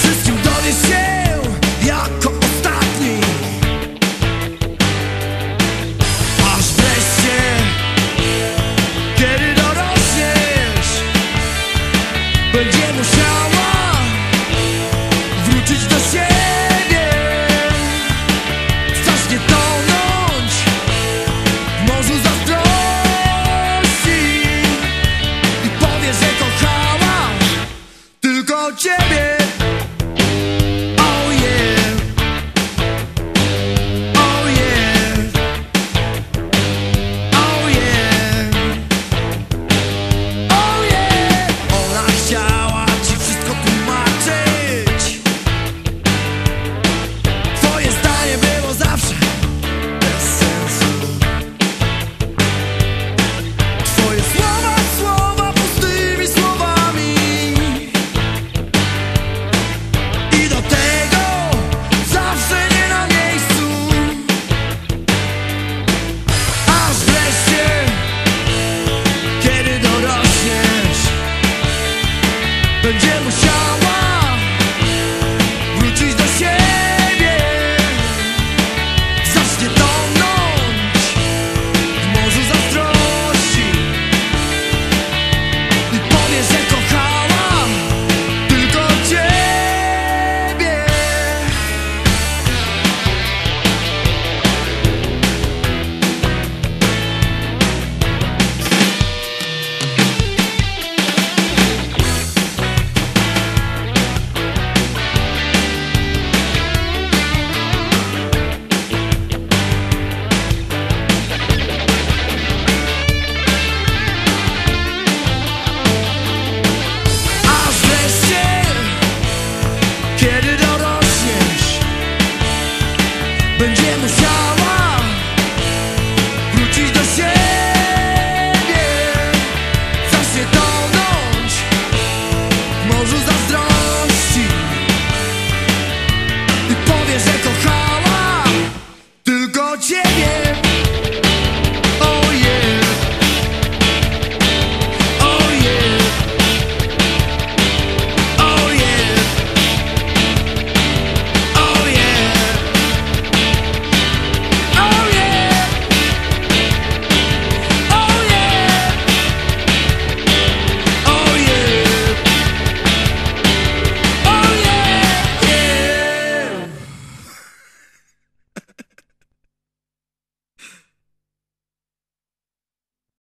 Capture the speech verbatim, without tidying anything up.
wszystkim dowiesz się jako ostatni, aż wreszcie, kiedy dorośniesz, będzie musiała wrócić do siebie. Zacznie tonąć w morzu zazdrości i powie, że kochała tylko ciebie. Oh yeah, oh yeah, oh yeah, oh yeah. Ona chciała ci wszystko tłumaczyć. Twoje zdanie było zawsze bez sensu. Twoje słowa, słowa pustymi słowami. I do tego zawsze nie na miejscu. Aż wreszcie, kiedy dorośniesz, będzie musiała